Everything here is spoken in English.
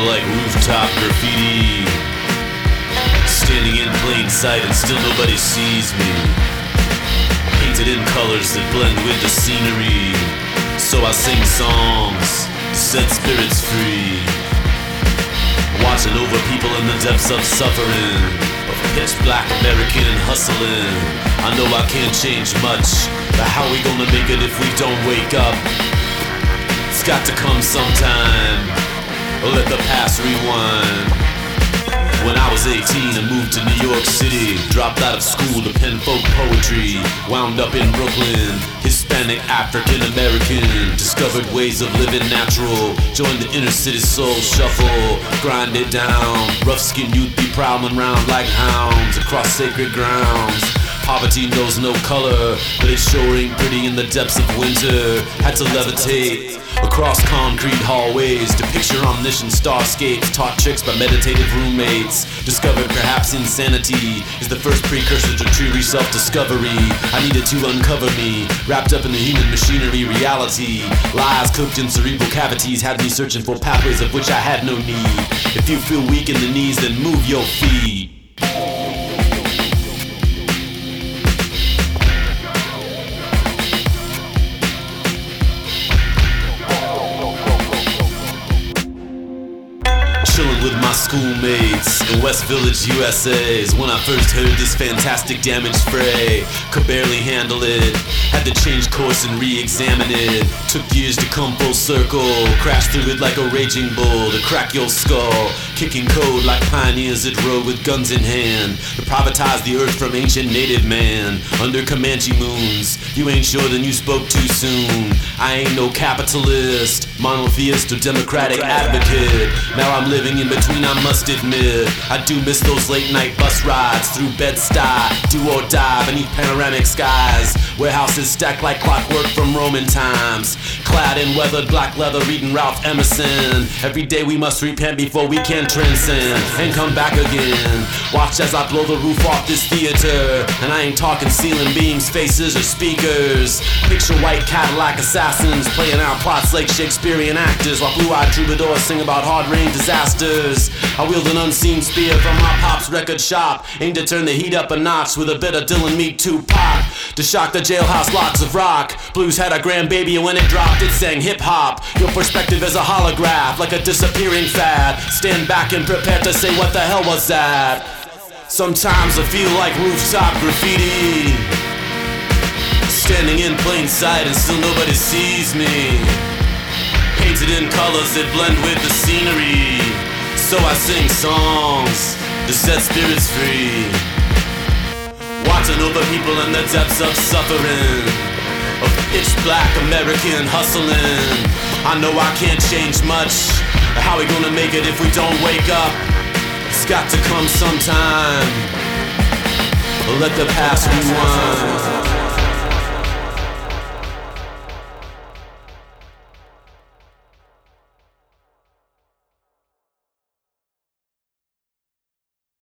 like rooftop graffiti, standing in plain sight and still nobody sees me. Painted in colors that blend with the scenery, so I sing songs to set spirits free. Watching over people in the depths of suffering, of pitch black American hustling. I know I can't change much, but how we gonna make it if we don't wake up? It's got to come sometime, or let the past rewind. When I was 18, I moved to New York City, dropped out of school to pen folk poetry, wound up in Brooklyn, Hispanic, African American, discovered ways of living natural, joined the inner city soul shuffle, grind it down, rough-skinned youth be prowling round like hounds across sacred grounds. Poverty knows no color, but it's sure ain't pretty in the depths of winter. Had to levitate across concrete hallways to picture omniscient starscapes, taught tricks by meditative roommates. Discovered perhaps insanity is the first precursor to true self-discovery. I needed to uncover me, wrapped up in the human machinery reality. Lies cooked in cerebral cavities had me searching for pathways of which I had no need. If you feel weak in the knees, then move your feet. Chilling with my schoolmates in West Village, USA is when I first heard this fantastic damage fray. Could barely handle it, had to change course and re-examine it. Took years to come full circle, crashed through it like a raging bull to crack your skull. Kicking code like pioneers that rode with guns in hand to privatize the earth from ancient native man. Under Comanche moons, you ain't sure then you spoke too soon. I ain't no capitalist, monotheist or democratic advocate. Now I'm living in between, I must admit. I do miss those late night bus rides through Bed-Stuy, do or die beneath panoramic skies. Warehouses stacked like clockwork from Roman times, clad in weathered black leather reading Ralph Emerson. Every day we must repent before we can transcend and come back again. Watch as I blow the roof off this theater, and I ain't talking ceiling beams, faces, or speakers. Picture white Cadillac assassins playing out plots like Shakespearean actors, while blue-eyed troubadours sing about hard rain disasters. I wield an unseen spear from my pop's record shop, aim to turn the heat up a notch with a bit of Dylan Meat Tupac, to shock the jailhouse locks of rock. Blues had a grandbaby and when it dropped it sang hip-hop. Your perspective is a holograph, like a disappearing fad. Stand back and prepare to say what the hell was that. Sometimes I feel like rooftop graffiti, standing in plain sight and still nobody sees me. Painted in colors that blend with the scenery, so I sing songs to set spirits free. Watching over people in the depths of suffering, of pitch black American hustling. I know I can't change much, but how we gonna make it if we don't wake up? It's got to come sometime, but let the past rewind.